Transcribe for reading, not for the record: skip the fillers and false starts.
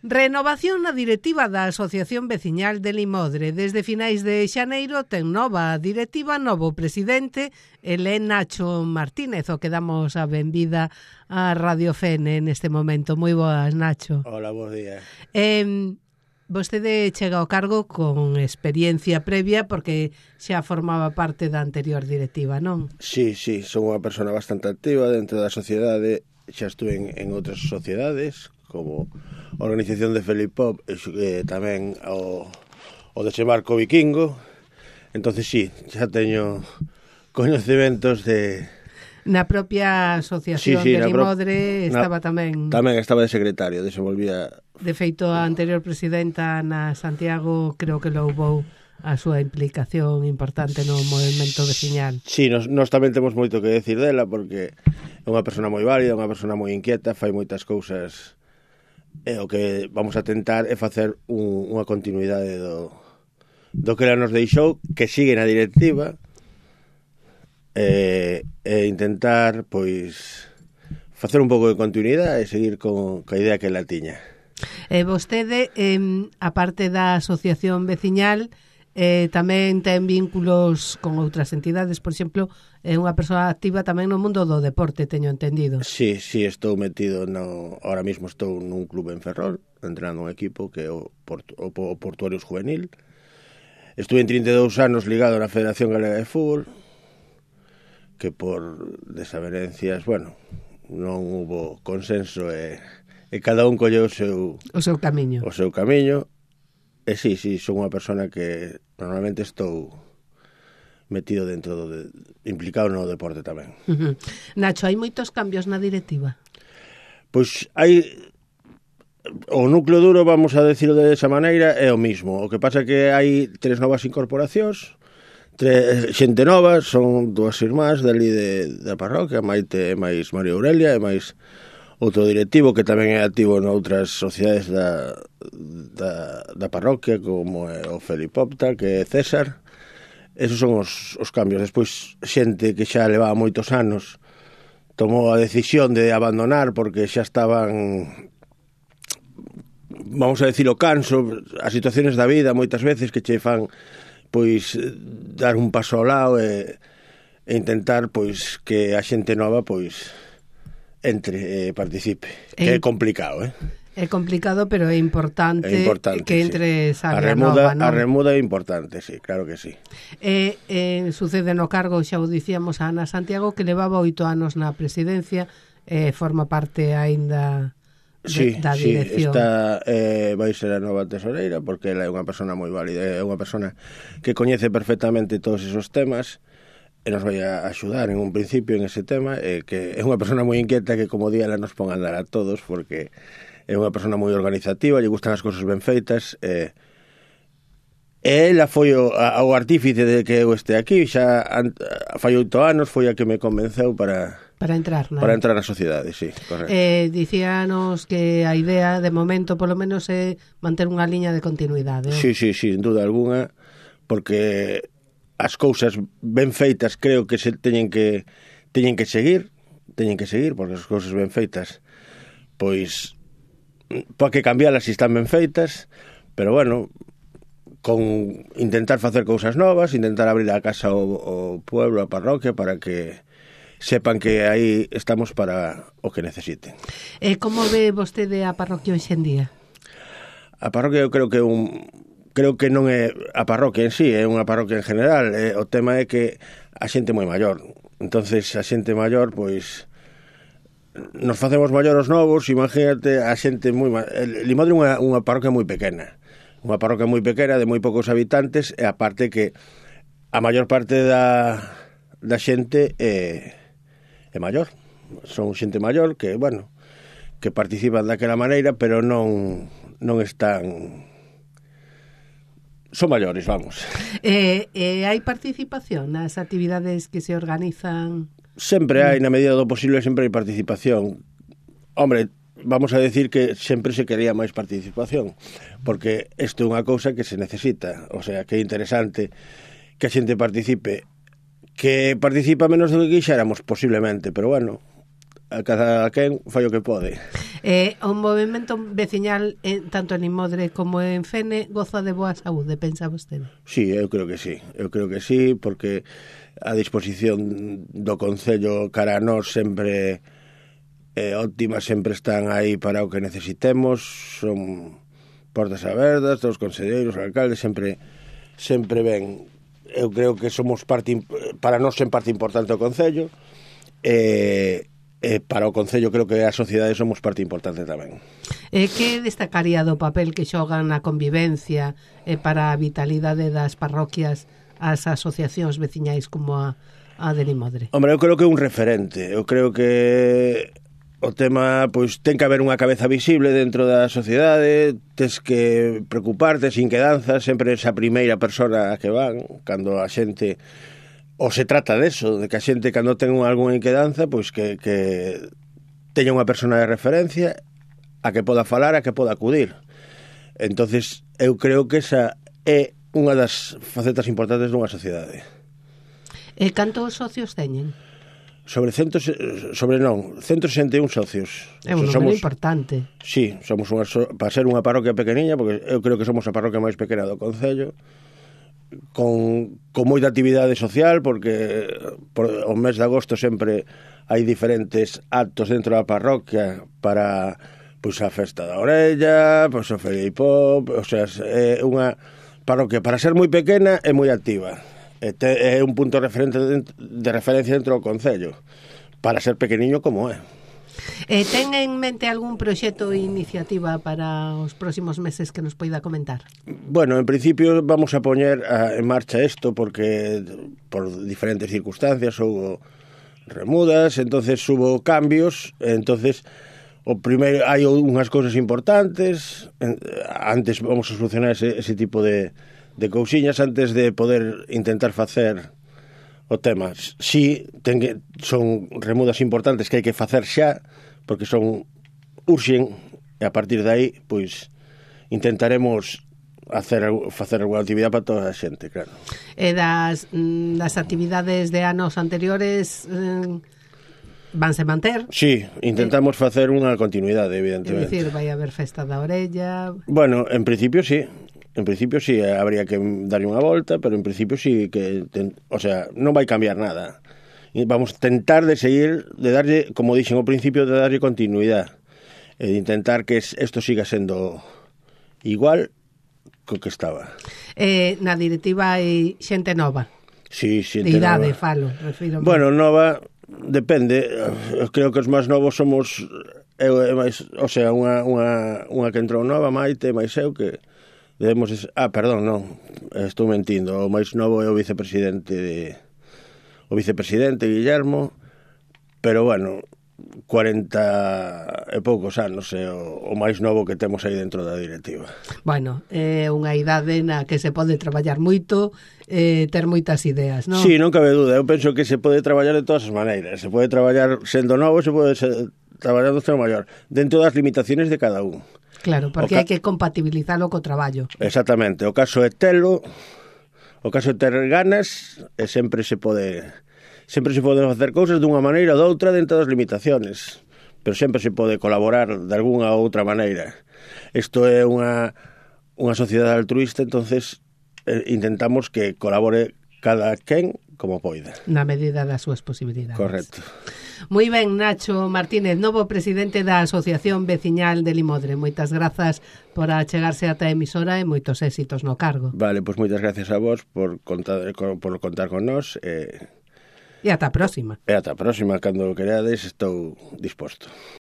Renovación na directiva da Asociación Veciñal de Limodre. Desde finais de xaneiro ten nova directiva, novo presidente, el é Nacho Martínez, o que damos a benvida a Radio Fene neste momento. Moi boas, Nacho. Hola, bons días. Vostede chega ao cargo con experiencia previa porque xa formaba parte da anterior directiva, non? Sí, son unha persona bastante activa dentro da sociedade. Xa estuve en outras sociedades, como a organización de Felipop, tamén o desembarco vikingo. Entonces sí, xa teño coñecementos de... Na propia asociación de Limodre estaba tamén... Tamén estaba de secretario, desenvolvía... De feito, a anterior presidenta, Ana Santiago, creo que louvou a súa implicación importante no movimento veciñal. Sí, nos tamén temos moito que decir dela, porque é unha persona moi válida, unha persona moi inquieta, fai moitas cousas, e o que vamos a tentar é facer unha continuidade do que ela nos deixou, que sigue na directiva, e intentar, pois, facer un pouco de continuidade e seguir ca idea que ela tiña. Vostede, aparte da asociación veciñal, tamén ten vínculos con outras entidades, por exemplo, é unha persoa activa tamén no mundo do deporte, teño entendido. Sí, estou metido ahora mismo estou nun club en Ferrol, entrenando un equipo que é o Portuarios Juvenil. Estuve en 32 anos ligado na Federación Galega de Fútbol, que por desavenencias, non hubo consenso e cada un colleu o seu camiño. E sí, son unha persona que normalmente estou metido dentro implicado no deporte tamén. Nacho, hai moitos cambios na directiva? Pois hai... O núcleo duro, vamos a decirlo desa maneira, é o mismo. O que pasa é que hai 3 novas incorporacións, xente nova, son 2 irmás dali da parroquia, Maite e máis María Aurelia, e máis outro directivo que tamén é activo noutras sociedades da parroquia, como é o Felipopta, que é César. Esos son os cambios. Despois, xente que xa levaba moitos anos tomou a decisión de abandonar porque xa estaban, vamos a decir, o canso, as situaciones da vida moitas veces que che fan, pois, dar un paso ao lado e intentar, pois, que a xente nova, pois, entre e participe, que é complicado, É complicado, pero é importante que entre sangre nova, non? A remuda é importante, sí, claro que sí. Sucede no cargo, xa o dicíamos, a Ana Santiago, que levaba 8 anos na presidencia, forma parte aínda da dirección. Vai ser a nova tesoreira, porque ela é unha persona moi válida, é unha persona que coñece perfectamente todos esos temas, e nos vai a axudar en un principio en ese tema, que é unha persona moi inquieta que, como día, ela nos pon a andar a todos, porque é unha persona moi organizativa, lle gustan as cousas ben feitas, e ela foi o artífice de que eu este aquí, xa fai 8 anos, foi a que me convenceu para entrar na sociedade, sí, correcto. Dicíanos que a idea, de momento, polo menos, é manter unha liña de continuidade. Sí, sin duda alguna, porque as cousas ben feitas creo que se teñen que seguir, porque as cousas ben feitas, pois, para que cambialas se están ben feitas, pero con intentar facer cousas novas, intentar abrir a casa ao pueblo, a parroquia, para que sepan que aí estamos para o que necesiten. Como ve vostede a parroquia hoxe en día? A parroquia eu creo que non é a parroquia en sí, é unha parroquia en general. O tema é que a xente é moi maior. Entonces, a xente maior, pois, nos facemos maior os novos, imagínate a xente moi... Limodre é unha parroquia moi pequena. Unha parroquia moi pequena, de moi poucos habitantes, e aparte que a maior parte da xente é maior. Son xente maior que, que participan daquela maneira, pero non están... Son maiores, vamos. Hai participación nas actividades que se organizan? Sempre hai, na medida do posible, sempre hai participación. Hombre, vamos a decir que sempre se quería máis participación, porque isto é unha cousa que se necesita, o sea, que é interesante que a xente participe. Que participa menos do que quixéramos, posiblemente, pero a cada quen fai o que pode. O movimento veciñal tanto en Limodre como en Fene goza de boa saúde, pensa vostede? Sí, eu creo que sí, porque a disposición do Concello cara a nós sempre óptima, sempre están aí para o que necesitemos, son portas abertas, todos os conselleiros, os alcaldes, sempre ven. Eu creo que somos para nós en parte importante o Concello, para o Concello creo que a sociedade somos parte importante tamén. Que destacaría do papel que xogan na convivencia para a vitalidade das parroquias as asociacións veciñais como a de Limodre? Hombre, eu creo que é un referente. Eu creo que o tema, pois, ten que haber unha cabeza visible dentro da sociedade, tes que preocuparte, sin quedanzas, sempre esa primeira persona a que van, cando a xente, ou se trata deso, de que a xente cando ten algunha inquedanza, pois que teña unha persona de referencia a que poda falar, a que poda acudir. Entonces, eu creo que esa é unha das facetas importantes dunha sociedade. Cantos socios teñen? Sobre 161 socios. É un número importante. Sí, somos para ser unha parroquia pequeniña, porque eu creo que somos a parroquia máis pequena do Concello, con moita actividade social, porque o mes de agosto sempre hai diferentes actos dentro da parroquia para, pois, a festa da orella, pois, o Felipo, o sea, é unha parroquia para ser moi pequena e moi activa. É un punto de referencia dentro do Concello, para ser pequeniño como é. Ten en mente algún proxecto ou iniciativa para os próximos meses que nos poida comentar? Bueno, en principio vamos a poñer en marcha isto porque por diferentes circunstancias houve remudas, entonces hubo cambios, entonces o primeiro hai unhas cousas importantes, antes vamos a solucionar ese tipo de cousiñas antes de poder intentar facer o tema. Si son remudas importantes que hai que facer xa, porque son urxen, e a partir de aí, pois, intentaremos facer alguna actividade para toda a xente, claro. E das actividades de anos anteriores vanse manter? Sí, intentamos facer unha continuidade, evidentemente. É dicir, vai haber festa da orella? Bueno, en principio sí. En principio sí, habría que darlle unha volta, pero en principio sí que, o sea, non vai cambiar nada. E vamos a tentar de seguir, de darlle, como dixen ao principio, de darlle continuidade, e de intentar que isto siga sendo igual co que estaba. Na directiva hai xente nova? Sí, xente de idade, nova. falo, refiro. Bueno, nova, depende. Creo que os máis novos somos, máis, o sea, unha que entrou nova, Maite, máis eu, que debemos... perdón, non, estou mentindo. O máis novo é o vicepresidente Guillermo, pero bueno, 40 e poucos anos é o máis novo que temos aí dentro da directiva. Bueno, é unha idade na que se pode traballar moito, ter moitas ideas, non? Sí, non cabe dúda. Eu penso que se pode traballar de todas as maneiras. Se pode traballar sendo novo, se pode traballar sendo maior, dentro das limitaciones de cada un. Claro, porque hai que compatibilizalo co traballo. Exactamente. O caso é telo, o caso é ter ganas, e sempre se pode facer cousas dunha maneira ou doutra dentro das limitaciones, pero sempre se pode colaborar de algunha outra maneira. Isto é unha sociedade altruista, entonces intentamos que colabore cada quen como poida. Na medida das súas posibilidades. Correcto. Moi ben, Nacho Martínez, novo presidente da Asociación Veciñal de Limodre. Moitas grazas por achegarse ata a emisora e moitos éxitos no cargo. Vale, pois moitas gracias a vos por contar con nós. E ata a próxima. E ata a próxima, cando querades, estou disposto.